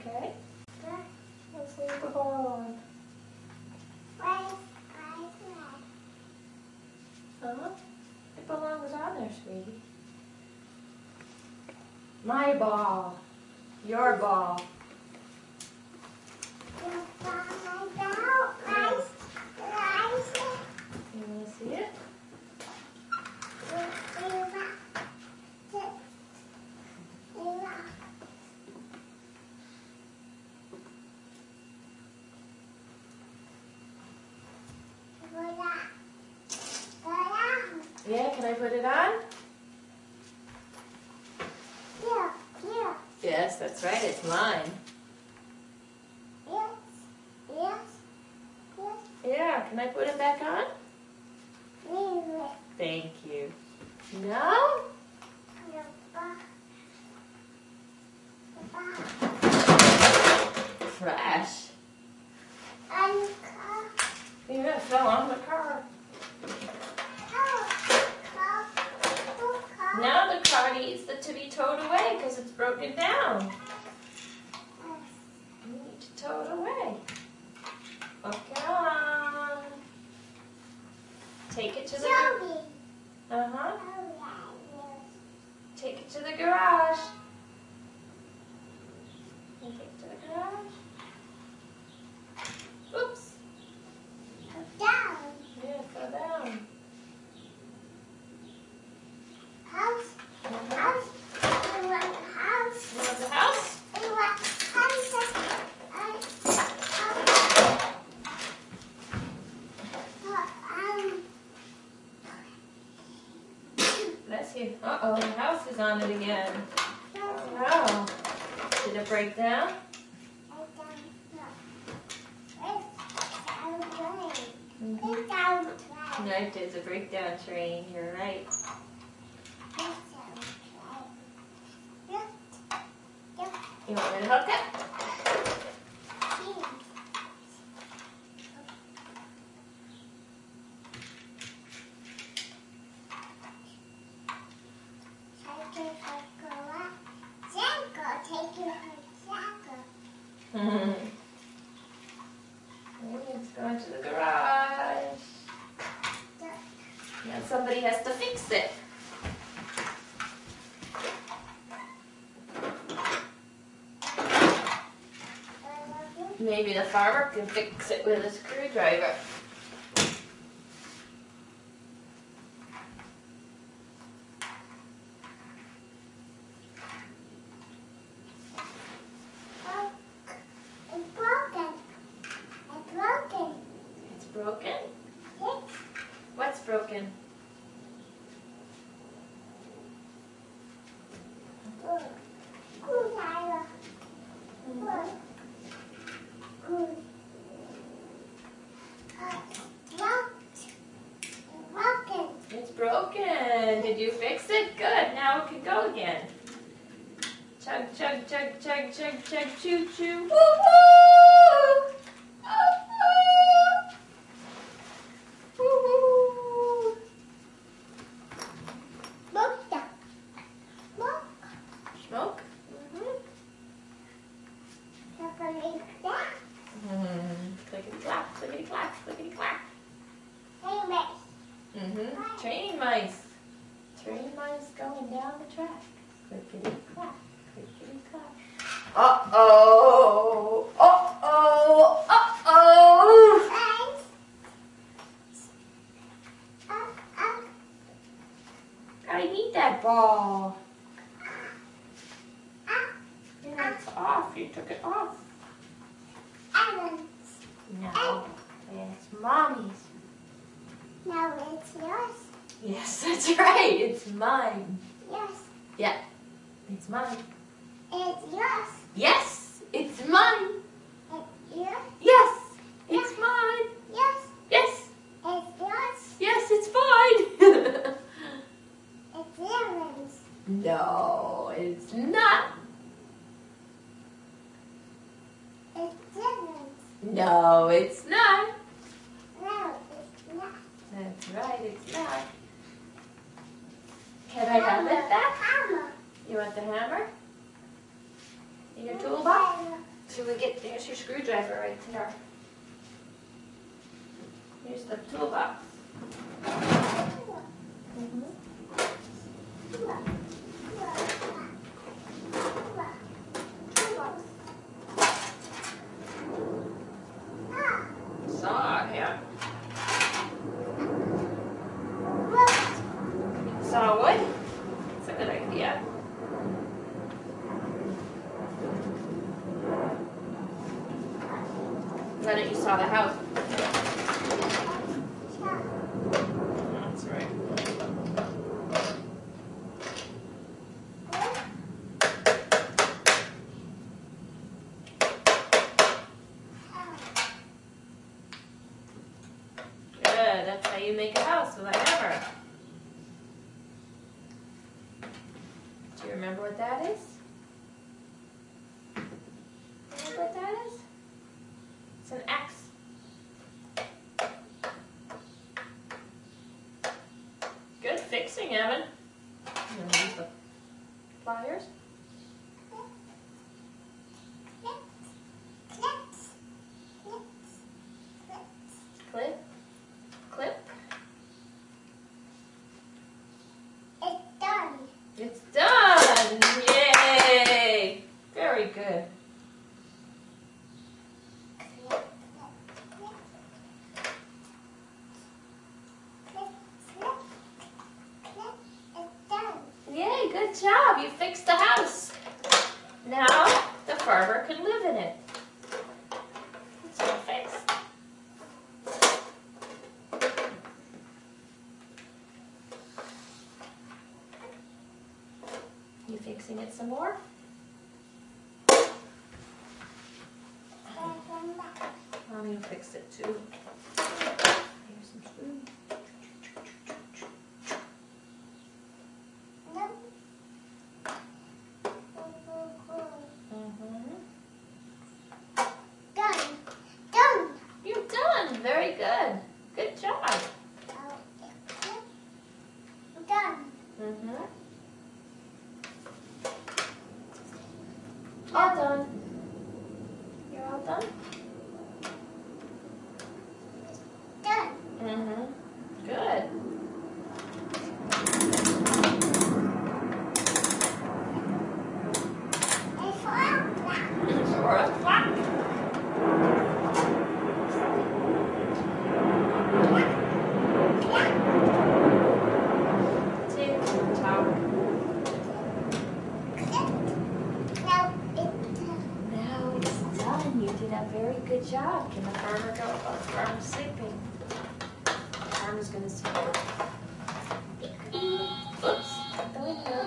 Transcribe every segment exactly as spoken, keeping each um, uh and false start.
Okay? Let's leave the ball on. Uh-huh. It belongs on there, sweetie. My ball. Your ball. You want to see it? Yeah, can I put it on? Yeah, yeah. Yes, that's right, it's mine. Yes, yes, yes. Yeah, can I put it back on? Really. Thank you. No? Trash. And Yeah, it fell on the car. Now the car needs to be towed away because it's broken down. You need to tow it away. Okay, on. Take it to the garage. Uh-huh. Take it to the garage. Take it to the garage. Oops. down. Yeah, it fell down. House. Uh-huh. House. You want a house? You want the house? You want houses? I, um, Bless you. Uh-oh, the house is on it again. Wow. Did it break down? Mm-hmm. No, it is a breakdown train. You're right. You want me to hook it? Mm-hmm. It's going to the garage. Now somebody has to fix it. Maybe the farmer can fix it with a screwdriver. It's broken? What's broken? It's broken. Did you fix it? Good. Now it can go again. Chug, chug, chug, chug, chug, chug, choo, choo. Woo woo! Woo woo! Smoke? Mm-hmm. Clickety clap, clickety clap, clickety clap. Mm-hmm. Train mice. Train mice going down the track. Clickety clap, clickety clap. Uh-oh! Uh-oh! Uh-oh! I need that ball. Yeah, it's off. You took it off. No. It's Mommy's. No, it's yours. Yes, that's right. It's mine. Yes, Yeah. It's mine. it's yours. Yes, it's mine. It's yours. Yes, it's mine. Yes, Yes, it's yours. yes, it's mine. It's yours. No, it's not. It's yours. No, it's not. No, it's not. That's right, it's not. Can I have it back? Hammer. You want the hammer? In your toolbox? Should we get, there's your screwdriver right there. Here's the toolbox. Mm-hmm. Saw, yeah. Saw wood? That's a good idea. Why don't you saw the house? That's right. Good, that's how you make a house with a hammer. Do you remember what that is? Remember what that is? It's an axe. Good fixing, Evan. I'm going to use the pliers. Clip. Clip. It's done. It's done! Yay! Very good. Yay, good job. You fixed the house. Now the farmer can live in it. It's all fixed. You fixing it some more? Mommy will fix it too. Here's some spoon. Done. Done. You're done. Very good. Good job. Done. Mm-hmm. All done. You're all done? Done. Mm-hmm. Good. It's all done. Or a clock. Tick tock. Now it's done. Now it's done. You did a very good job. Can the farmer go? Oh, the farmer's sleeping. The farmer's gonna sleep. Oops. Out the window.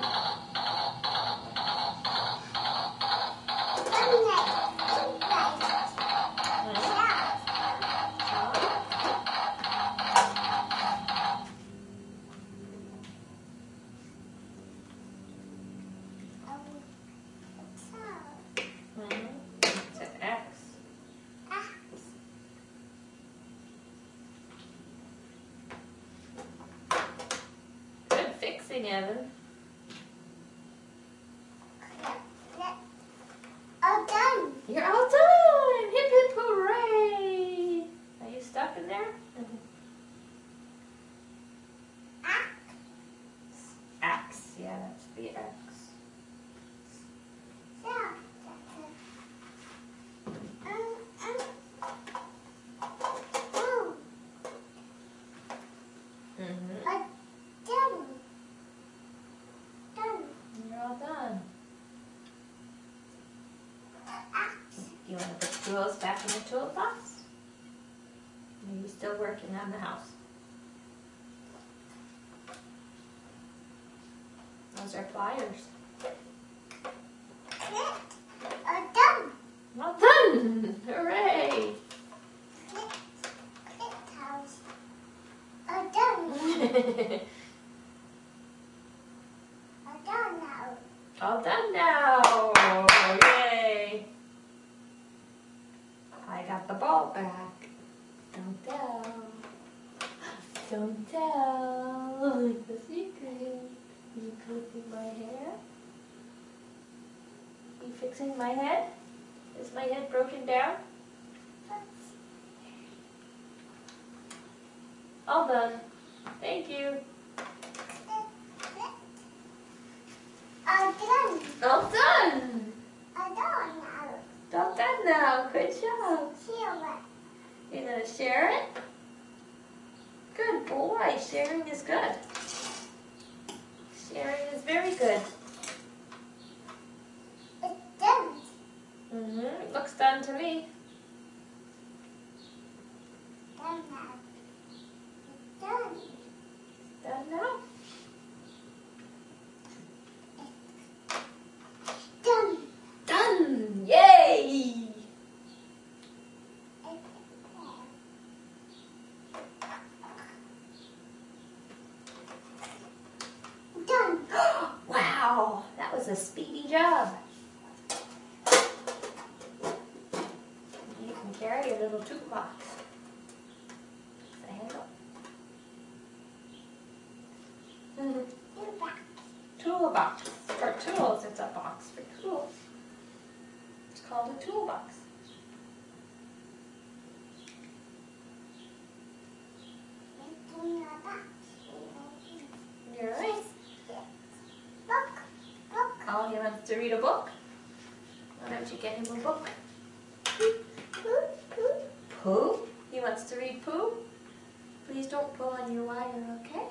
Mhm. It's an X. Good fixing, Evan. All done. You're all done! Hip hip hooray! Are you stuck in there? X. Yeah, that's the X. Mm-hmm. Done. Done. You're all done. You want to put the tools back in the toolbox? Are you still working on the house? Those are pliers. All done. Well done! Hooray! All done. All done now. All done now! Yay! I got the ball back. Don't tell. Don't tell. It's a secret. You clipping my hair? You fixing my head? Is my head broken down? All done. Thank you. All done. All done. All done now. All done now. Good job. Silver. You're going to share it? Good boy. Sharing is good. Sharing is very good. It's done. Mm-hmm. It looks done to me. Done now. It's done. Done now? Done. Done! Yay! Done. Wow, that was a speedy job. You can carry a little toolbox. The handle. Silver. Toolbox. For tools, it's a box for tools. It's called a toolbox. It's in the box. You're right. Book. Book. Oh, he wants to read a book? Why don't you get him a book? Poo. Poo. Poo. Pooh? He wants to read Pooh? Please don't pull on your wire, okay?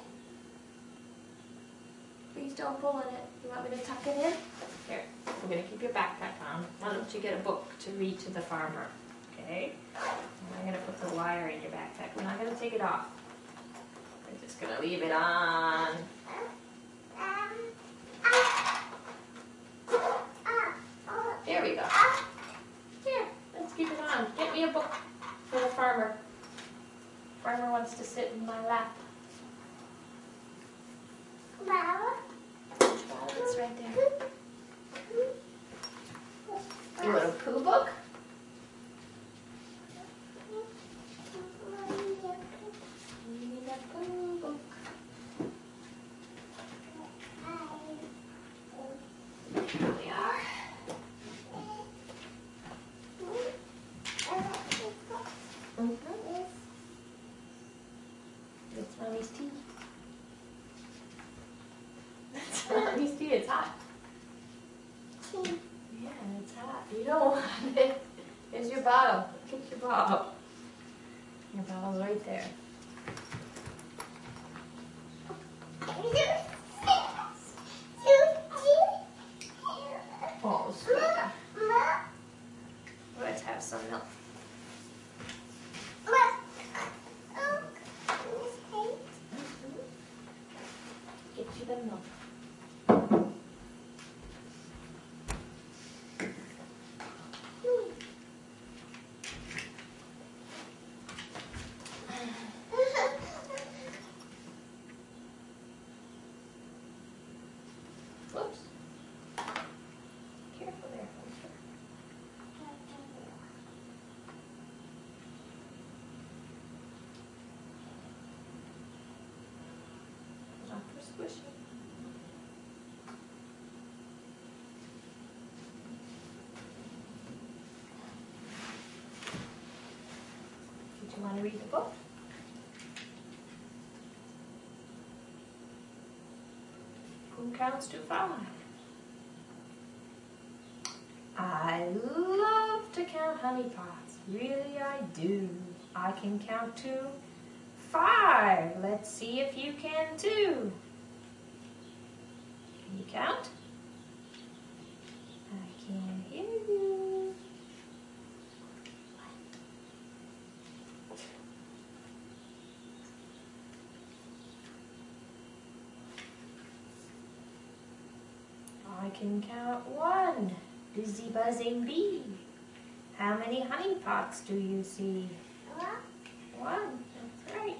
Please don't pull on it. You want me to tuck it in? Here, we're going to keep your backpack on. Why don't you get a book to read to the farmer, okay? And I'm going to put the wire in your backpack. We're not going to take it off. We're just going to leave it on. Um. Ah. Ah. Oh. There we go. Ah. Here, let's keep it on. Get me a book for the farmer. Farmer wants to sit in my lap. Flower. Violet's right there. You want a Pooh book? You need a Pooh book. Here we are. Mm-hmm. It's Mommy's tea. It's Mommy's tea. It's hot. Yeah, it's hot. You don't want it. Here's your bottle. Get your bottle. Your bottle's right there. Oh, sweet. Let's have some milk. Get you the milk. Whoops. Careful there. Not for squishing. Did you want to read the book? Who counts to five? I love to count honey pots. Really, I do. I can count to five. Let's see if you can too. Can you count? I can't hear you. I can count one. Busy buzzing bee. How many honey pots do you see? One. That's right.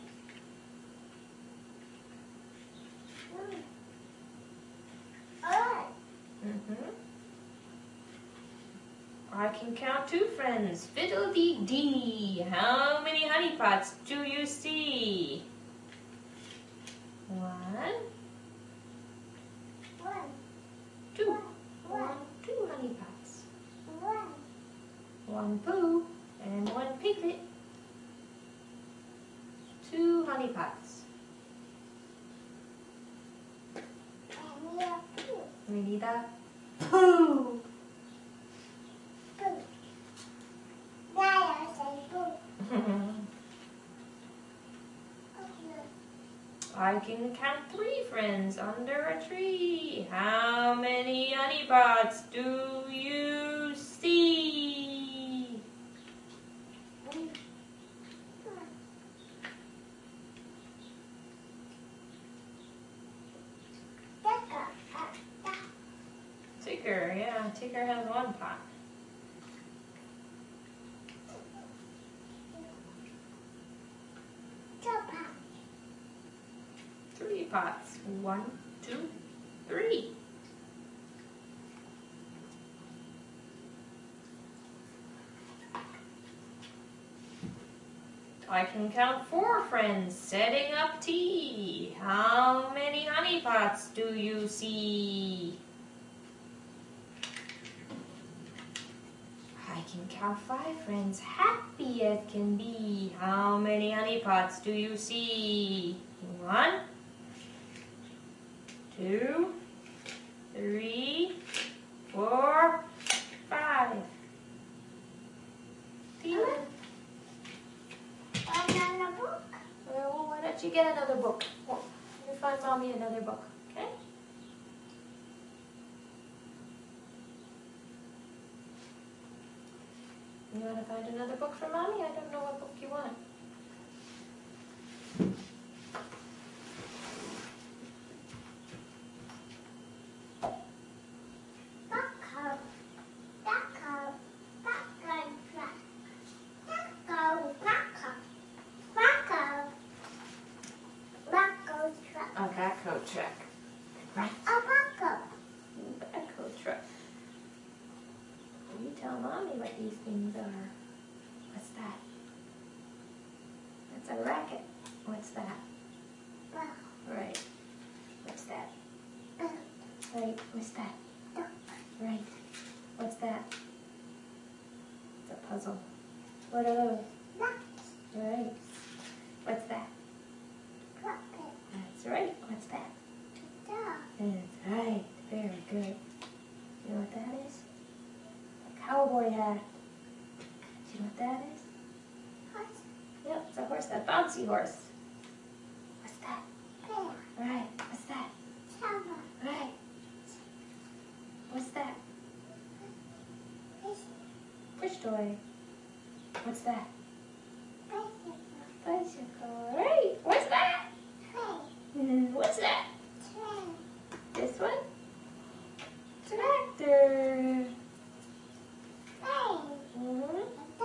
Mm-hmm. I can count two friends. Fiddle-dee-dee. How many honey pots do you see? One, two. One, two honey pots. one poo, and one piglet. Two honey pots. And you poo. We need a poo. Poo. Now I say poo. I can count three friends under a tree. How many honey pots do you see? Tigger, yeah, Tigger has one pot. Three pots. One, two, three. I can count four friends setting up tea. How many honey pots do you see? I can count five friends happy as can be. How many honey pots do you see? One, two, three, four, five. Tina. Another book. Well, why don't you get another book? Well, you find Mommy another book, okay? You want to find another book for Mommy? I don't know what book you want. Bucko. Bucko. Bucko truck. Bucko. Bucko. Bucko. Bucko truck. A backhoe truck. Right. A bucko. Backhoe truck. You tell Mommy what these things are. What's that? That's a racket. What's that? Right. What's that? Right. What's that? Right. What's that? It's a puzzle. What are those? Right. What's that? That's right. What's that? That's right. Very good. You know what that is? A cowboy hat. Do you know what that is? Yep, it's a horse, a bouncy horse. What's that? Right. What's that? Right. What's that? Push toy. What's that? Bicycle. Right. What's that? Mm, What's that? This one? Tractor. Mm-hmm.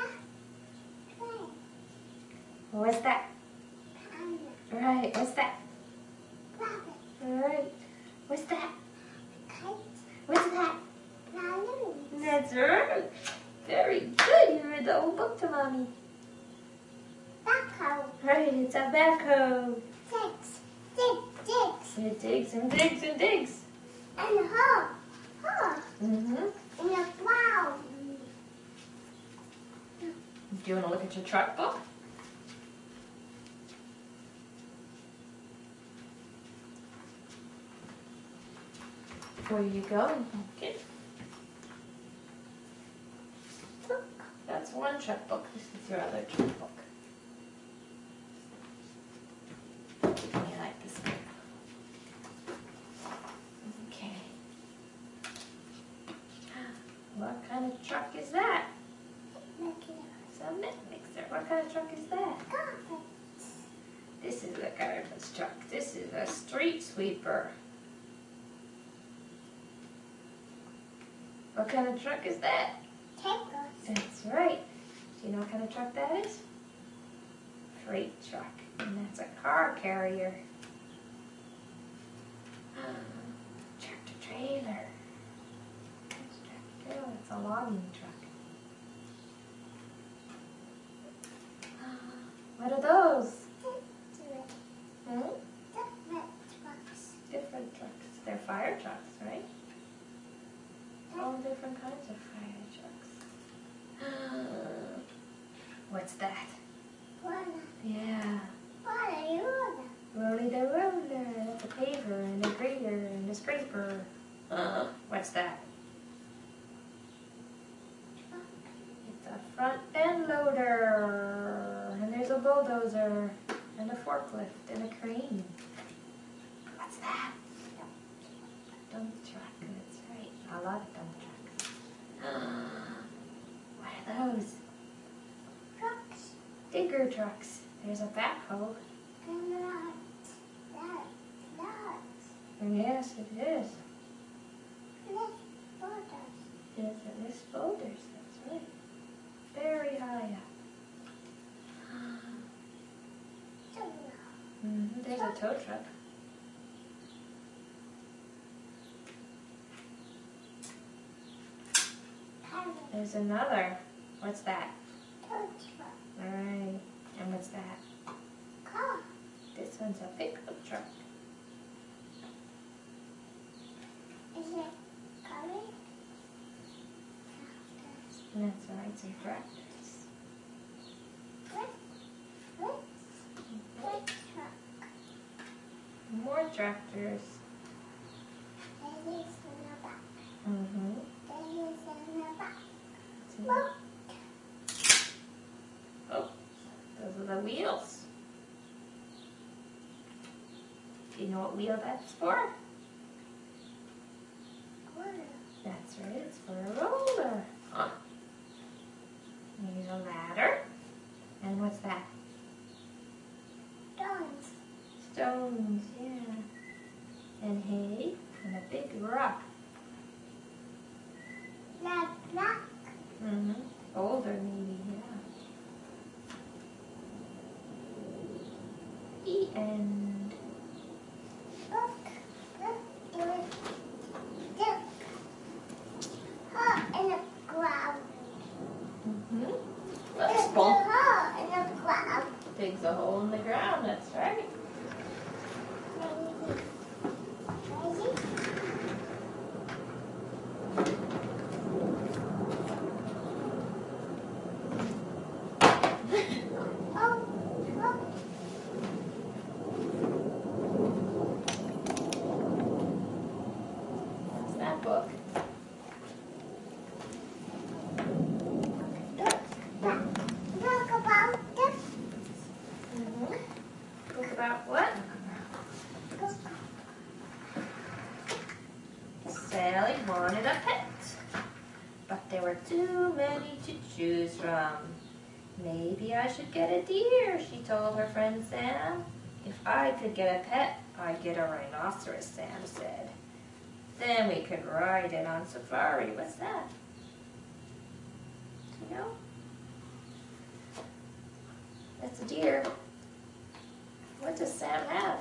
What's that? Right. What's that? Right. What's that? What's that? That's right. Very good. You read the whole book to Mommy. Right. It's a backhoe. It digs and digs and digs. And a hole. Hole. Mm-hmm. And a plow. Do you want to look at your truck book? Where are you going, pumpkin? Look, that's one truck book. This is your other truck book. You like this book? Okay. What kind of truck is that? It's a milk mixer. What kind of truck is that? This is a garbage truck. This is a street sweeper. What kind of truck is that? That's right. Do you know what kind of truck that is? Freight truck. And that's a car carrier. Tractor trailer. Tractor. Oh, it's a logging truck. What are those? Hmm? Different trucks. They're fire trucks, right? All different kinds of fire trucks. What's that? Roller. Yeah. Roller, roller. Rolly the roller. That's a paver and a grater and a scraper. Uh, what's that? It's a front end loader. And there's a bulldozer. And a forklift and a crane. What's that? Dump truck. That's right. A lot of dump trucks. What are those? Trucks. Digger trucks. There's a backhoe. And lots. Lots. Lots. Yes, it is. Let's borders. Yes, it lifts boulders. That's right. Very high up. So low. Mm-hmm. There's a tow truck. Carrot. There's another. What's that? Tow truck. Alright. And what's that? Car. This one's a pickup truck. Is it carrot? And that's right, some tractors. What? What? What truck? More tractors. There is in the back. Mm-hmm. There is in the back. Look. Oh, those are the wheels. Do you know what wheel that's for? Roller. That's right, it's for a roller. Huh. Here's a ladder. And what's that? Stones. Stones, yeah. And hay, and a big rock. Like rock. Mm-hmm. Boulder maybe, yeah. The end. Look. Look. There is dip. Hole in the ground. Mm-hmm. There's Let's a bump. hole in the ground. Digs a hole in the ground, that's right. Crazy. Crazy. Oh, look. What's that book? Look about this. Mm-hmm. Book about what? Look. Sally wanted a pet, but there were too many to choose from. Maybe I should get a deer, she told her friend Sam. If I could get a pet, I'd get a rhinoceros, Sam said. Then we could ride it on safari. What's that? You know? That's a deer. What does Sam have?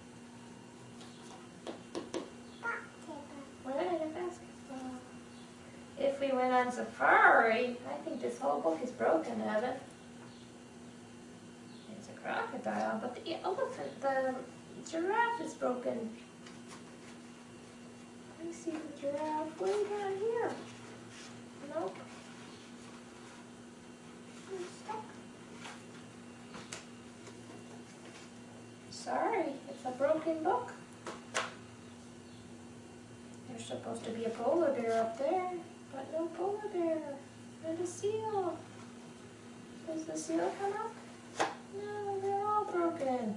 What kind of basketball? If we went on safari, I think this whole book is broken, Evan. It's a crocodile, but the elephant, the giraffe is broken. I see the giraffe way down here. Nope. Sorry, it's a broken book. There's supposed to be a polar bear up there, but no polar bear. And a seal. Does the seal come up? No, they're all broken.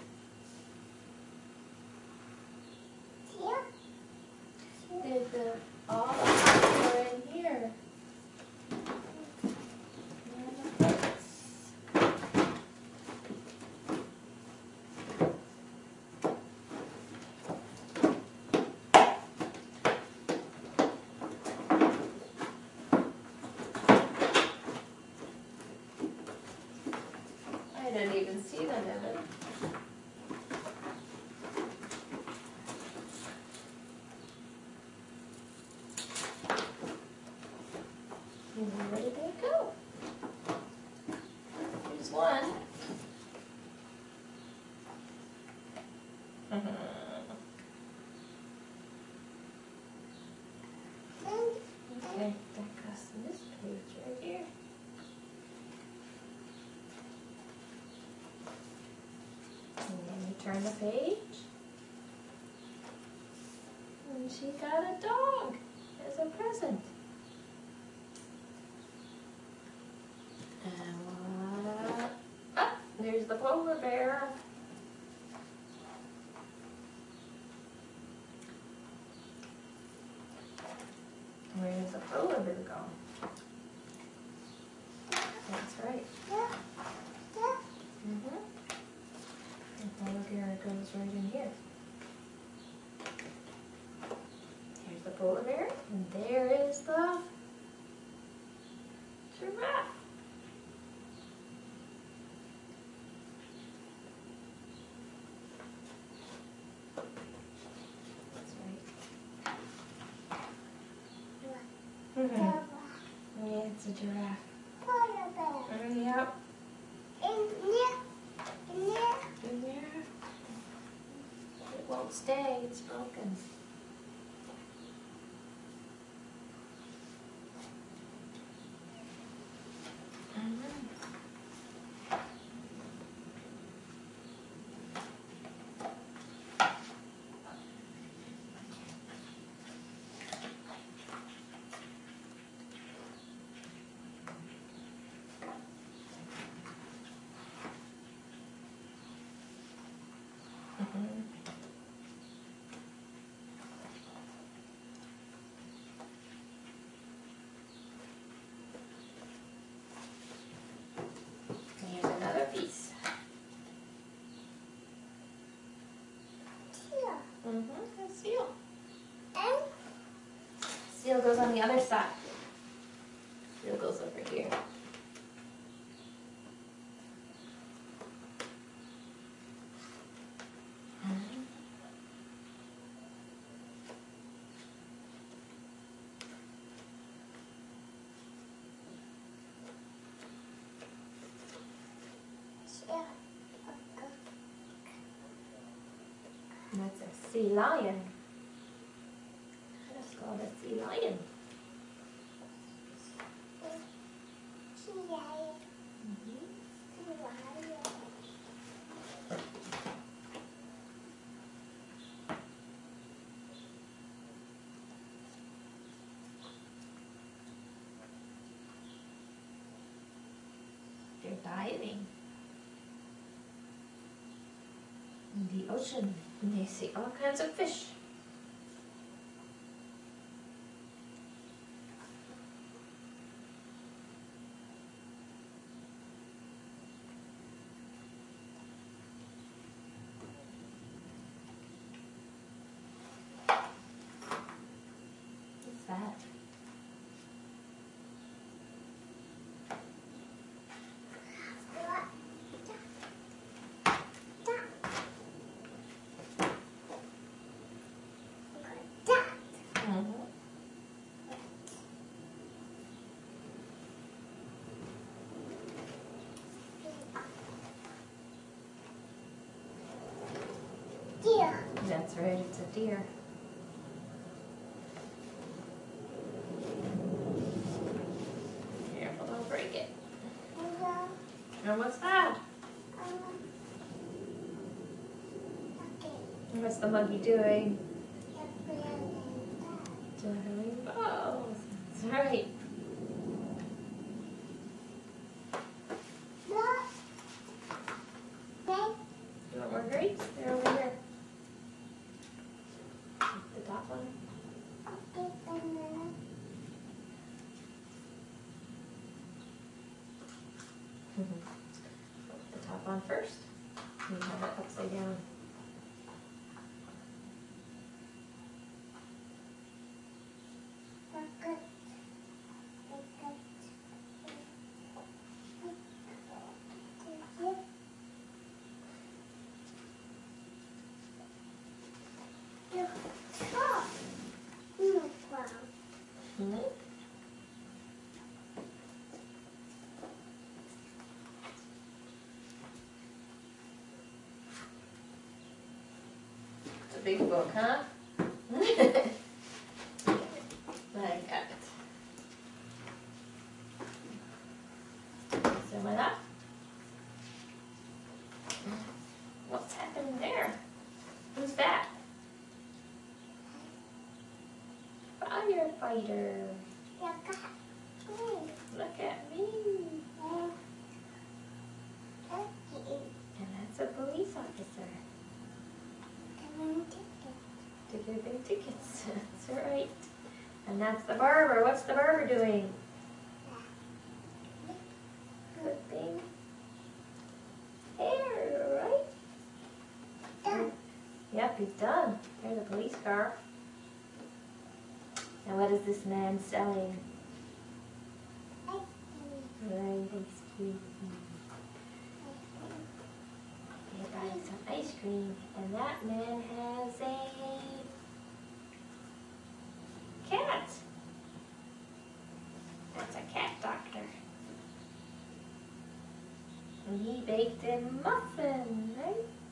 Here. Did the all the parts are in here? And the plates. I didn't even see them, Evan. Where did they go? Here's one. Okay, that goes to this page right here. turn the page. And she got a dog as a present. And what? Ah, there's the polar bear. Where does the polar bear go? That's right. Mm-hmm. The polar bear goes right in here. Here's the polar bear, and there is the giraffe. That's right. Mm-hmm. Yeah, it's a giraffe. Polar bear. Mm, yep. In there. In there. In there. It won't stay, it's broken. Mm-hmm. Here's another piece. Here. Mm-hmm. A seal. And Seal goes on the other side. Seal goes over here. here. And that's a sea lion. That's called a sea lion. Here. Mm-hmm. They're diving in the ocean, and they see all kinds of fish. What's that? Mm-hmm. Deer. That's right, it's a deer. Careful, don't break it. And what's that? What's the monkey doing? Juggling balls. That's right. You want more grapes? They're over here. The top one. Put the top on first. You have it upside down. Mm-hmm. It's a big book, huh? Like that. Zoom it up. What's happening there? fighter. Look at me. Look at me. And that's a police officer. To give him tickets. That's right. And that's the barber. What's the barber doing? Clipping hair, right? Done. Yep, he's done. There's a police car. And what is this man selling? Right, ice cream. He's buying some ice cream. And that man has a cat. That's a cat doctor. And he baked a muffin, right?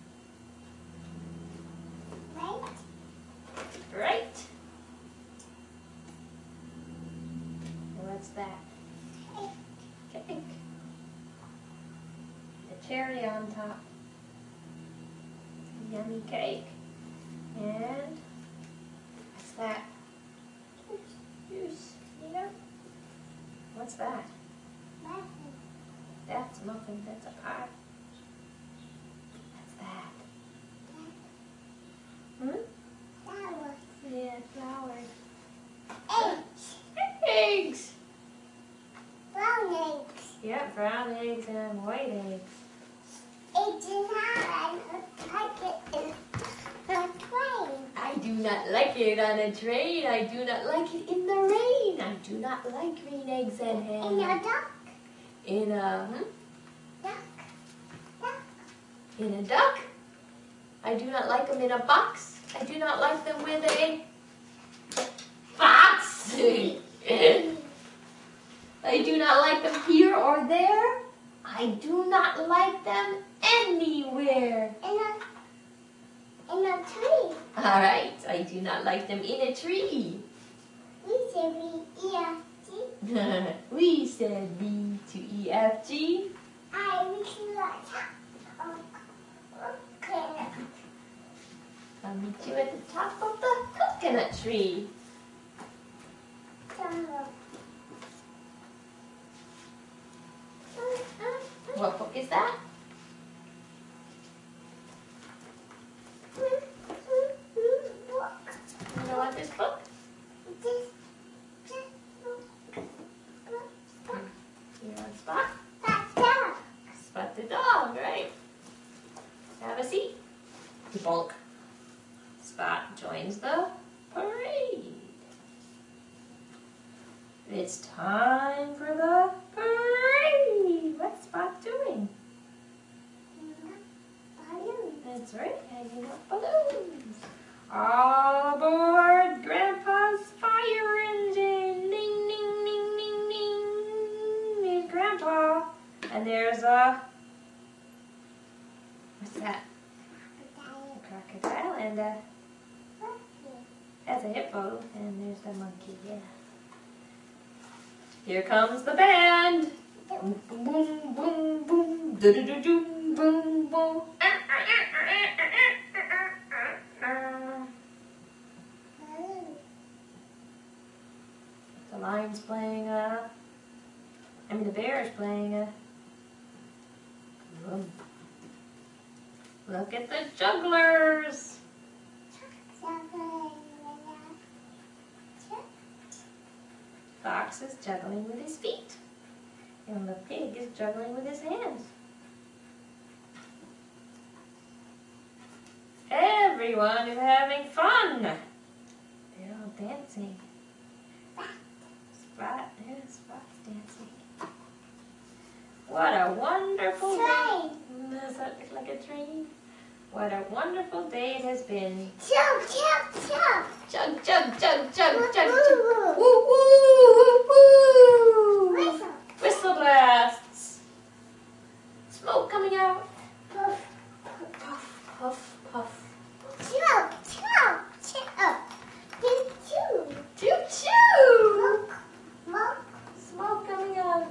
Right? Right. And what's that? Cake. The cherry on top. Yummy cake. And what's that? Juice. Yeah. What's that? Muffin. That's a muffin. That's a pie. What's that? Hmm? Flower. Yeah, flowers. Eggs. Eggs! Brown eggs. Yeah, brown eggs and white eggs. It's in hard. Like it in the train. I do not like it on a train. I do not like it in the rain. I do not like green eggs and In a ham. duck. In a, hmm? Duck. Duck. In a duck. I do not like them in a box. I do not like them with a box. I do not like them here or there. I do not like them anywhere. In a, in a tree. All right, I do not like them in a tree. We say we E F G. We said B to E F G. I wish you like um, coconut. I'll meet you at the top of the coconut tree. Jungle. What book is that? You know what this book? This, this book. You're on Spot. That's dog. Spot the dog, right? Have a seat. Bonk. Spot joins the parade. It's time for the parade. What's Spot doing? Balloon. That's right, hanging up balloons. All aboard Grandpa's fire engine. Ding, ding, ding, ding, ding. There's Grandpa. And there's a, what's that? A crocodile and a, that's a hippo. And there's the monkey, yeah. Here comes the band. Boom, boom, boom, boom. Do-do-do-do, boom, boom. The lion's playing a, I mean the bear's playing a, boom. Look at the jugglers. Fox is juggling with his feet. And the pig is juggling with his hands. Everyone is having fun. They're all dancing. Spot, yeah, Spot's dancing. What a wonderful day. Does that look like a train? What a wonderful day it has been. Chug, chug, chug. Chug, chug, chug, chug, chug, Woo, chug. woo, Woo, woo, woo, woo. Whistle. Whistle blasts. Smoke coming out. Puff. Puff, puff, puff. Chug, chug, chug. Choo, choo. Choo choo. Smoke, smoke. Smoke coming out.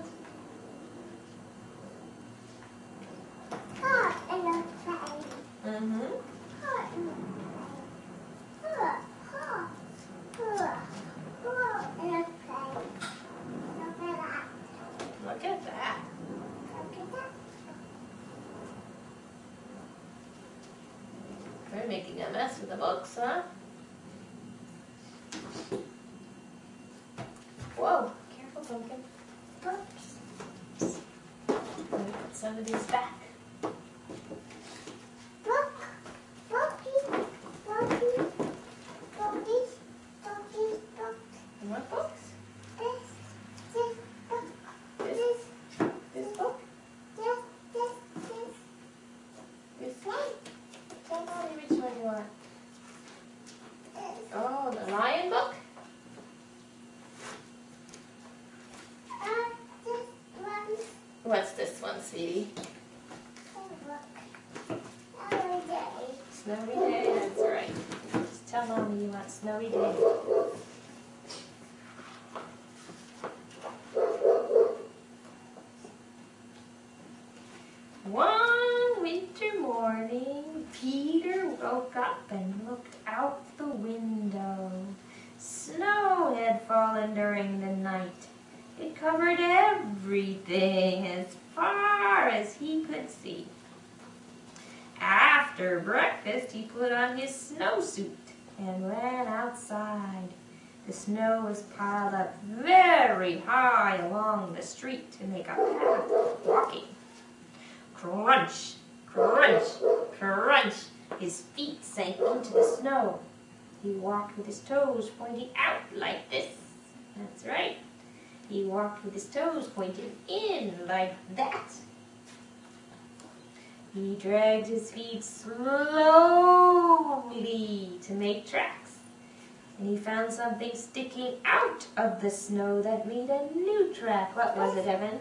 Hot in the train. Mm-hmm. Hot in the train. Hot, hot, hot, hot. Look at that. Look at that. We're making a mess with the books, huh? Whoa, careful, Pumpkin. Books. Let me put some of these back. Book. Bookie. Bookie. Bookies. Bookies. Book. You want books? This. This book. This, This. this book? This. This. This. This one? This. Tell me which one you want. This. Oh, the lion book? Uh, this one. What's this one, sweetie? Book. Every day. Snowy Day, that's right. Just tell Mommy you want Snowy Day. One winter morning, Peter woke up and looked out the window. Snow had fallen during the night. It covered everything as far as he could see. After breakfast, he put on his snowsuit and ran outside. The snow was piled up very high along the street to make a path for walking. Crunch, crunch, crunch. His feet sank into the snow. He walked with his toes pointing out like this. That's right. He walked with his toes pointing in like that. He dragged his feet slowly to make tracks. And he found something sticking out of the snow that made a new track. What was it, Evan?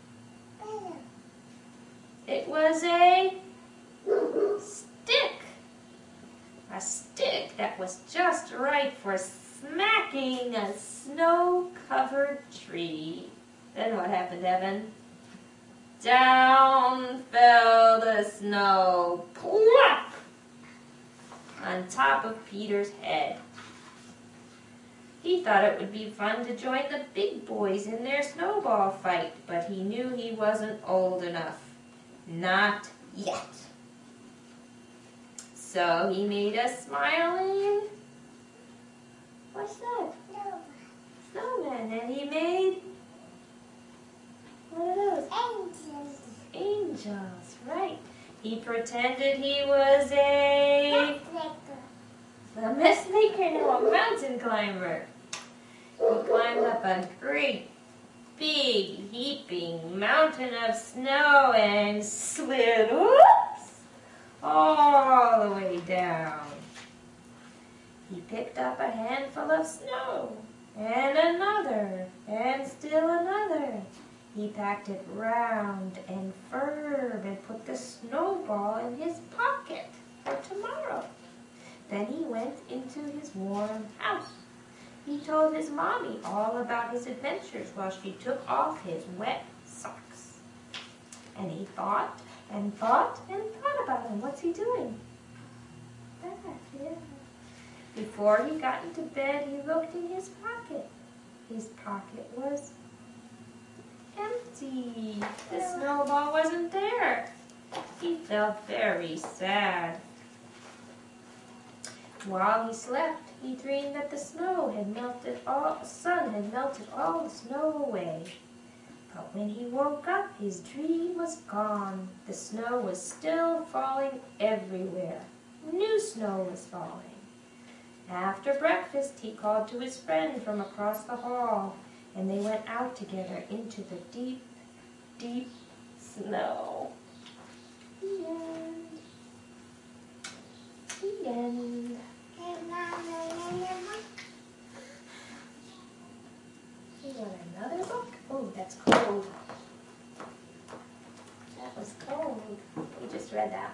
It was a stick. A stick that was just right for smacking a snow-covered tree. Then what happened, Evan? Down fell the snow, plop, on top of Peter's head. He thought it would be fun to join the big boys in their snowball fight, but he knew he wasn't old enough. Not yet. So he made a smiling, what's that? No. Snowman, and he made, what are those? Angels. Angels, right. He pretended he was a, a mess maker, no, a mountain climber. He climbed up a great, big, heaping mountain of snow and slid, whoops, all the way down. He picked up a handful of snow, and another, and still another. He packed it round and firm and put the snowball in his pocket for tomorrow. Then he went into his warm house. He told his mommy all about his adventures while she took off his wet socks. And he thought and thought and thought about him. What's he doing? That, yeah. Before he got into bed, he looked in his pocket. His pocket was empty. The snowball wasn't there. He felt very sad. While he slept, he dreamed that the snow had melted all, the sun had melted all the snow away. But when he woke up, his dream was gone. The snow was still falling everywhere. New snow was falling. After breakfast, he called to his friend from across the hall, and they went out together into the deep, deep snow. The end. The end. You want another book? Oh, that's cold. That was cold. We just read that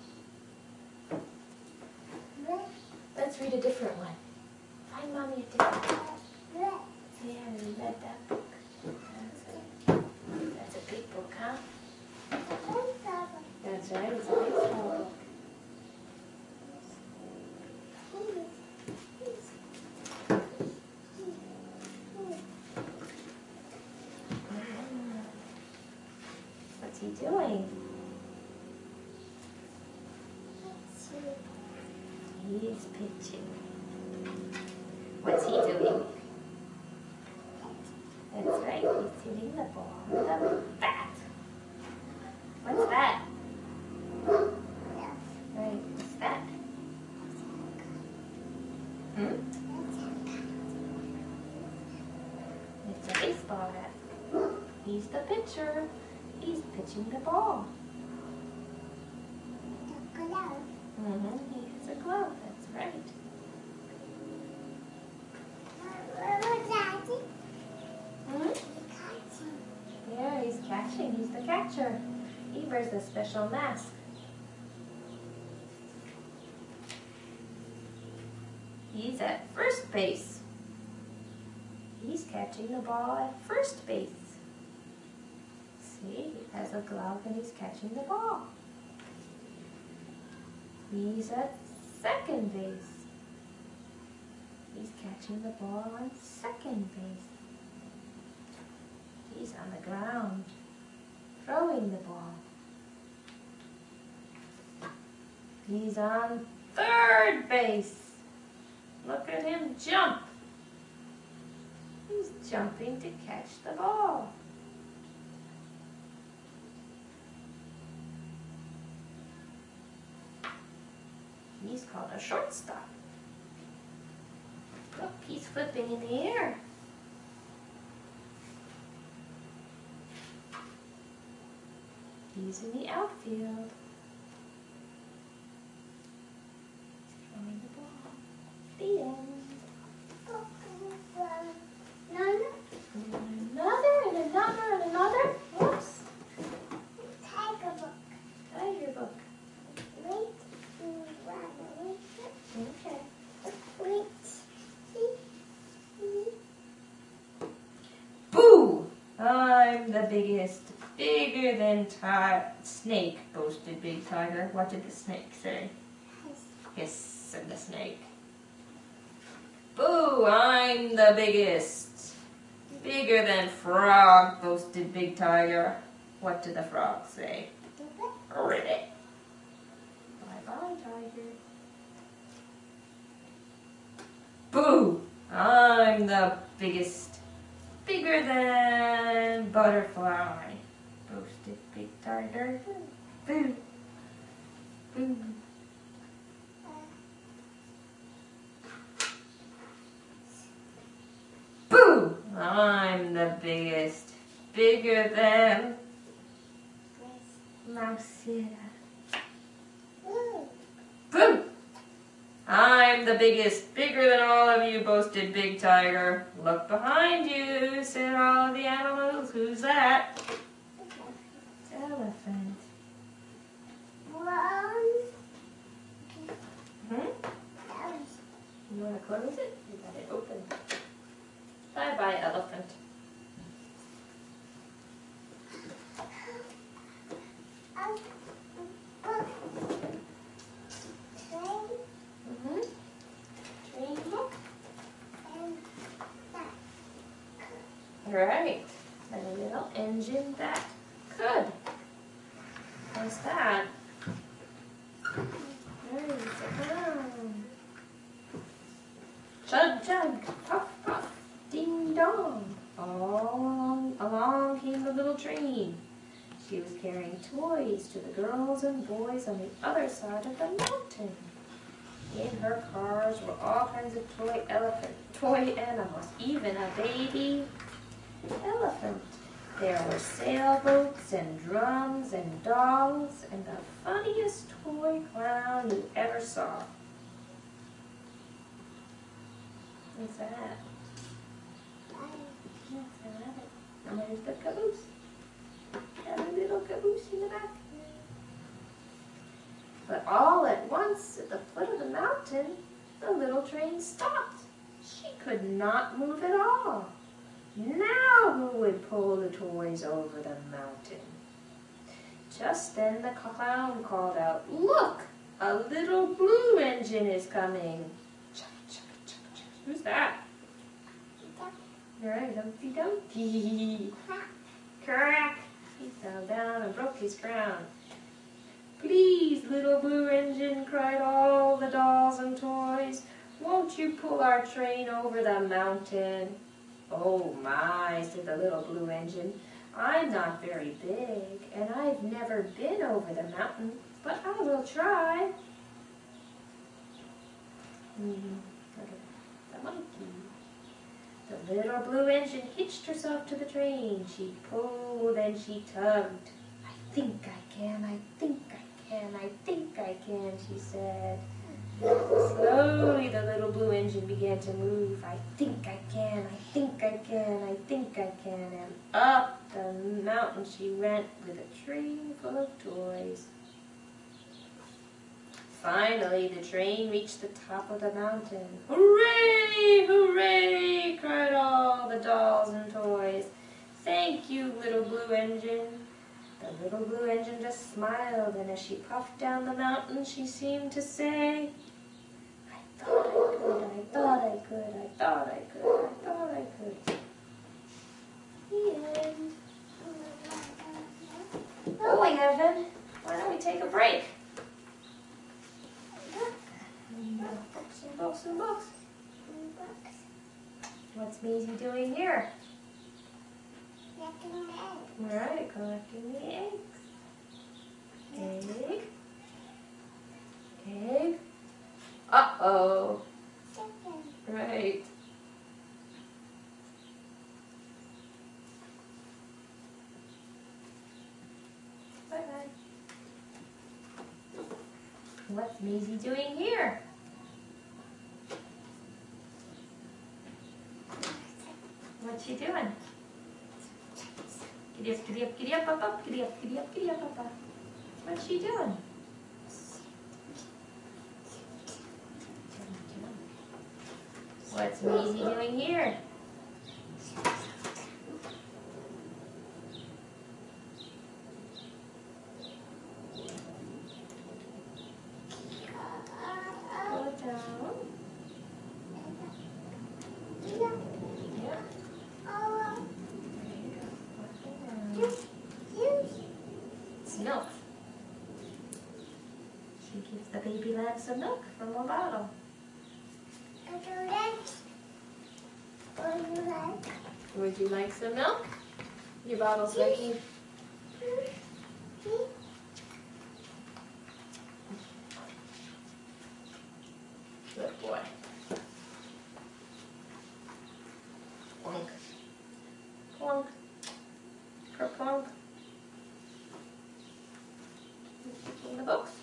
one. Let's read a different one. Find Mommy a different one. Yeah, we read that book. That's a, that's a big book, huh? That's right, it's a big small book. he doing? He's pitching. What's he doing? That's right, he's hitting the ball with a bat. What's that? Right, what's that? Hmm? It's a baseball bat. He's the pitcher. He's pitching the ball. Mm-hmm. He has a glove, that's right. Hmm? Yeah, he's catching. He's the catcher. He wears a special mask. He's at first base. He's catching the ball at first base. See, he has a glove and he's catching the ball. He's at second base. He's catching the ball on second base. He's on the ground, throwing the ball. He's on third base. Look at him jump. He's jumping to catch the ball. He's called a shortstop. Look, he's flipping in the air. He's in the outfield. He's throwing the ball. The end. Another and another and another. Whoops. Tiger book. Tiger book. Wait. Okay. Wait. Boo! I'm the biggest, bigger than ti- snake, boasted Big Tiger. What did the snake say? Hiss, said the snake. Boo! I'm the biggest, bigger than frog, boasted Big Tiger. What did the frog say? Ribbit. Bye-bye, Tiger. Boo! I'm the biggest, bigger than butterfly, boasted Big Tiger. Boo! Boo! Boo! I'm the biggest, bigger than Mousita. Boo! I'm the biggest, bigger than all of you, boasted Big Tiger. Look behind you, said all of the animals. Who's that? Elephant. Hmm? You want to close it? You got it open. Bye-bye, elephant. Mm-hmm. Train book. Right. And a little engine that could. What's that? There is a clown. Chug, chug, puff, puff, ding dong. Along, along came the little train. She was carrying toys to the girls and boys on the other side of the mountain. In her cars were all kinds of toy elephant, toy animals, even a baby elephant. There were sailboats and drums and dolls and the funniest toy clown you ever saw. What's that? That's a rabbit. And there's the caboose. And a little caboose in the back. But all at once, at the foot of the mountain, the little train stopped. She could not move at all. Now who would pull the toys over the mountain? Just then the clown called out, "Look, a little blue engine is coming." Chugga, chugga, chugga, chugga. Who's that? Right, Humpty Dumpty. Crack. He fell down down and broke his crown. Please, little blue engine, cried all the dolls and toys, won't you pull our train over the mountain? Oh my, said the little blue engine, I'm not very big, and I've never been over the mountain, but I will try. Mm, look at the monkey. The little blue engine hitched herself to the train. She pulled and she tugged. I think I can, I think I can, I think I can, she said. Slowly the little blue engine began to move. I think I can, I think I can, I think I can. And up the mountain she went with a train full of toys. Finally the train reached the top of the mountain. Hooray, hooray, cried all the dolls and toys. Thank you, little blue engine. The little blue engine just smiled, and as she puffed down the mountain, she seemed to say, I thought I could, I thought I could, I thought I could, I thought I could. The end. Oh, wait, Evan, why don't we take a break? Books and books and books. What's Maisie doing here? Collecting eggs. All right, collecting the eggs. Egg. Egg. Uh-oh. Chicken. Right. Bye-bye. What's Maisie doing here? What's she doing? Giddy up, giddy up, giddy up, up, up, giddy up, giddy up, giddy up, up, up. What's she doing? What's Maisie doing here? Go down. Yep. It's milk. She gives the baby lamb some milk from a bottle. Would you like some milk? Your bottle's ready. Good boy. Plunk. Plunk. Kerplunk. In the books.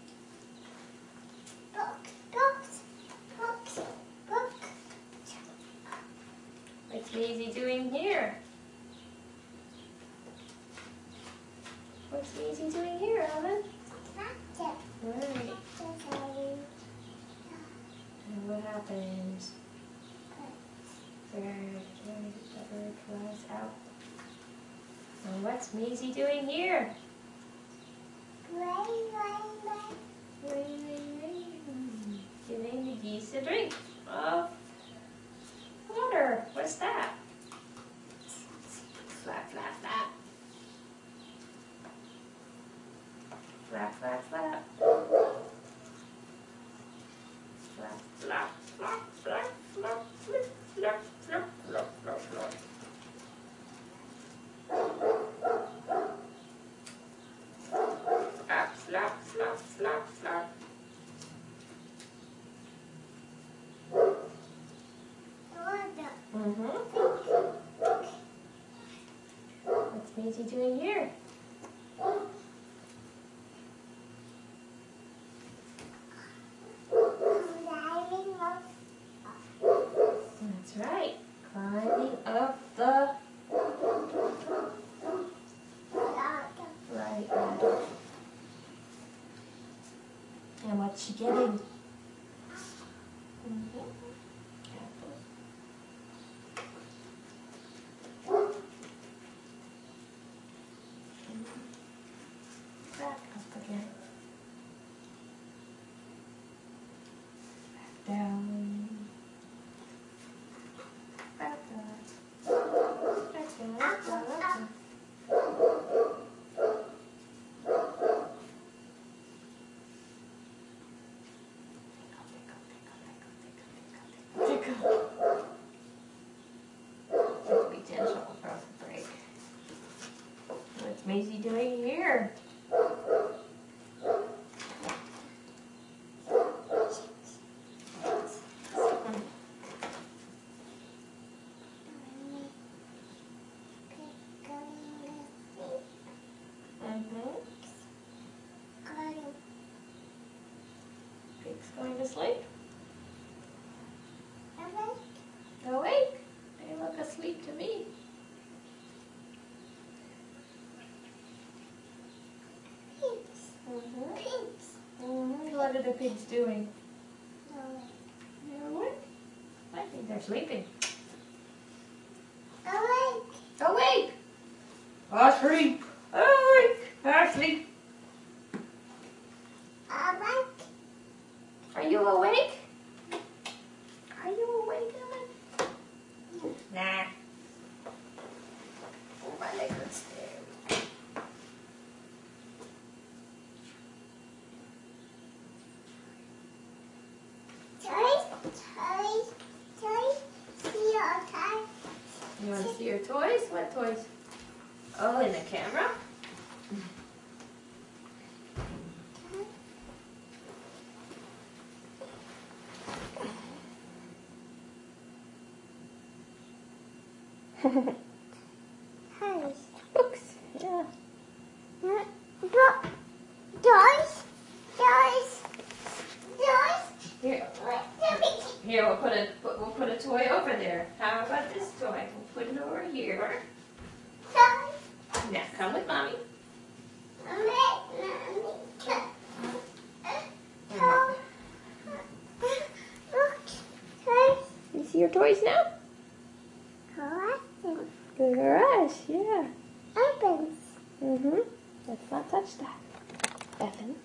Books, books, books, books. What's Maisie doing here? What's Maisie doing here, Ellen? Practice. Right. Practice. And what happens? Bird, bird, the bird flies out. And what's Maisie doing here? Rain, rain, rain. Rain, rain, rain. Giving the geese a drink of water. What's that? Flap, flap, flap. Flap, flap, flap. Flap, flap, flap, flap, flap, flip, flap, flap, flap, flap, flap. Flap, flap, flap, flap, flap. Water. Mm-hmm. What's Maisie doing here? Diving up. That's right. Climbing up the Water. right ladder. And what's she getting? Mm-hmm. Apple. Back up again. Back down. Back up. Back down. Back down. What's Maisie doing here? Pig's going to sleep. Awake? They look asleep to me. Mm-hmm. Mm-hmm. What are the pigs doing? They're awake? I think they're sleeping. Awake. Awake! Asleep! Awake! Asleep! Awake. Are you awake? Are you awake, Ellen? Nah. Oh, my leg hurts there. Toys, toys, toys. See your toys. You want to see your toys? What toys? Oh, in the camera? Toys. Books. Yeah. Book. Toys. Toys. Toys. Here, here we'll put a we'll put a toy over there. How about this toy? We'll put it over here. Toys. Now come with mommy. You see your toys now? The garage, yeah. Opens. Mm-hmm. Let's not touch that. Evan.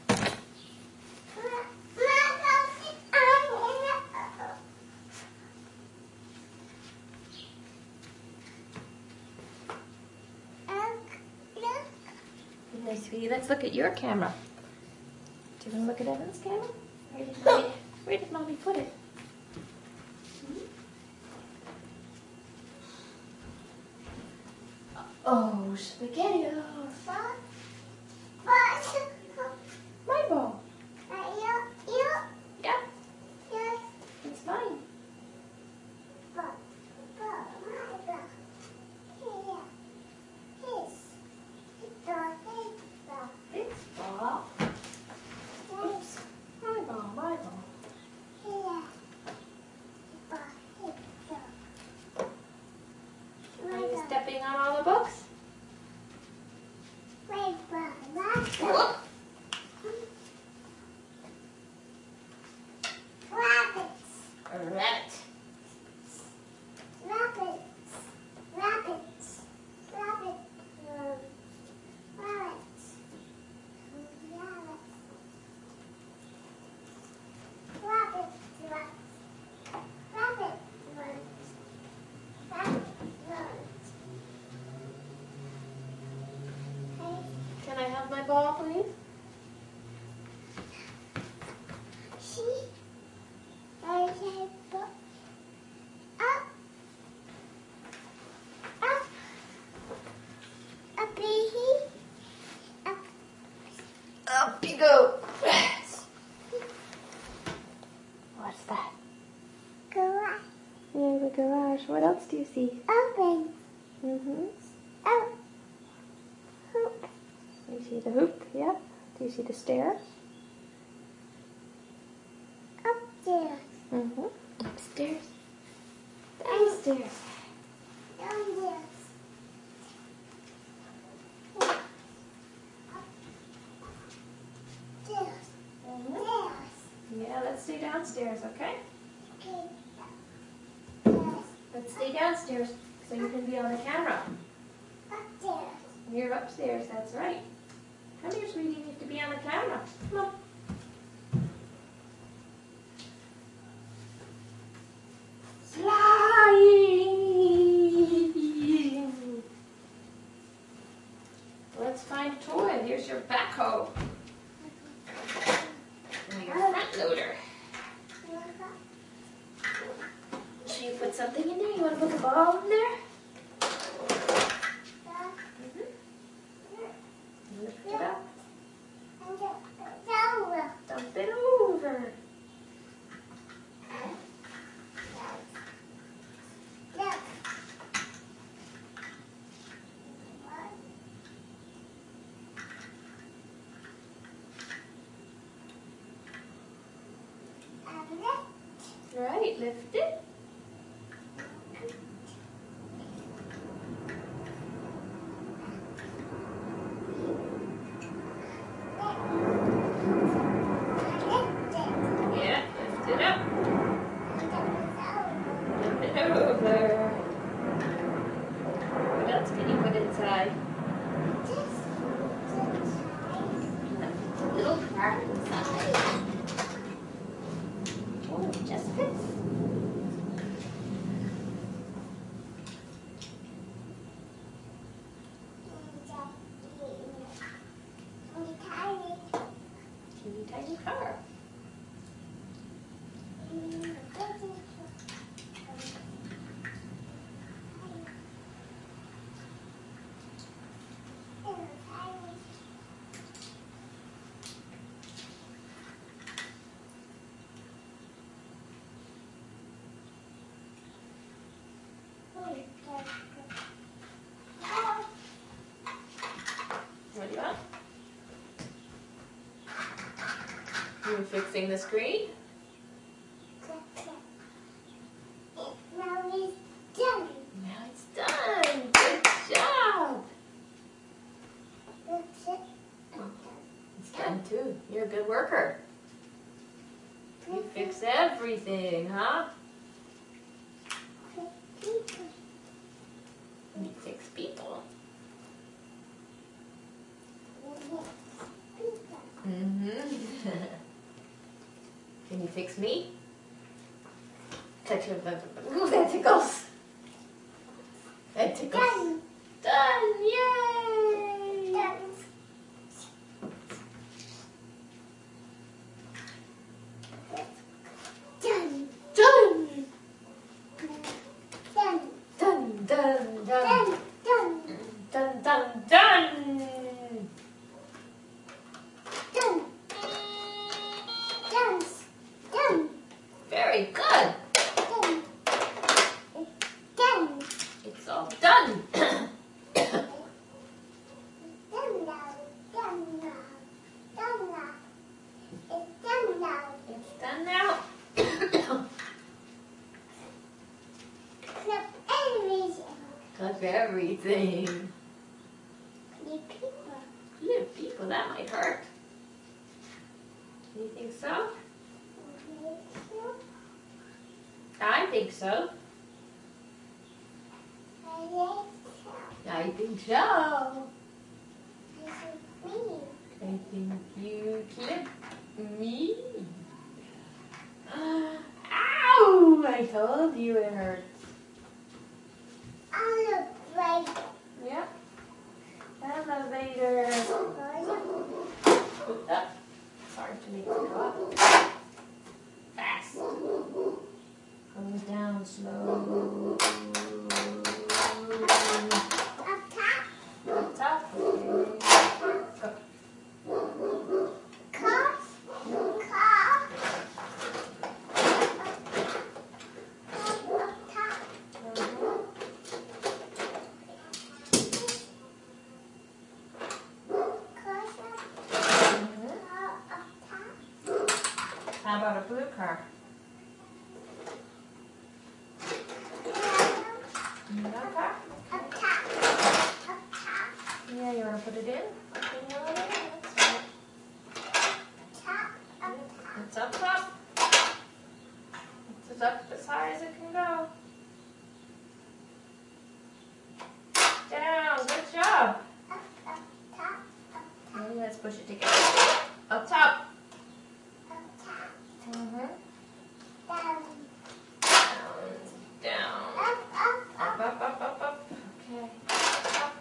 Hey, sweetie, let's look at your camera. Do you want to look at Evan's camera? Where did mommy, where did mommy put it? Oh, SpaghettiOs. My ball. Yeah, it's fine. It's ball. Oops. My ball, my ball. Are you stepping on all the books? Whoop. A rabbit. Can I have my ball, please? Up you go. What's that? Garage. Yeah, the garage. What else do you see? Open. Mm-hmm. Oh. Hoop. You see the hoop? Yeah. Do you see the stairs? Upstairs. Mm-hmm. Upstairs. Downstairs. Downstairs. Upstairs. Mm-hmm. Stairs. Yeah, let's stay downstairs, okay? Okay. Yes. Let's stay downstairs so you can be on the camera. Upstairs. You're upstairs, that's right. Come here, sweetie, you have to be on the camera. Come on. Flying! Let's find a toy. Here's your backhoe. And your front loader. Should you put something in there? You want to put the ball in there? Mm-hmm. Right, lift it. Yeah, lift it up. Flip it over. What else can you put inside? A little car inside. Oh, it just fits. Teeny tiny car. What do you want? You fixing the screen? Now it's done. Now it's done. Good job. That's it. It's done too. You're a good worker. You fix everything, huh? You fix people. Mm-hmm. Can you fix me? Touch your butt. Ooh, that tickles. That tickles. Done. Done. Yay. Done. Done. Done. Done. Done. Done. Done. Done. Done. Done. Done. Done. Done. Done. Done. Very good. Done. Done. It's all done. Done now. Done now. Done now. It's done now. It's done now. Clip everything. Clip everything. Clip people. Clip people, that might hurt. You think so? I think so. I think so. I think you clip me. Ow! I told you it hurts. Yep. Elevator. Oops, up. Sorry to make it go up. Fast. Goes down slow. Up top. Okay. How about a blue car? You got a car? Yeah, you want to put it in? In the elevator? That's right. It's up top. It's up as high as it can go. Down. Good job. Maybe let's push it together. Up top. Mm-hmm. Down. Down. Up, up, up, up, up. Okay. Up.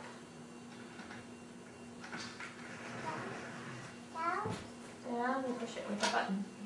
Down. You push it with the button.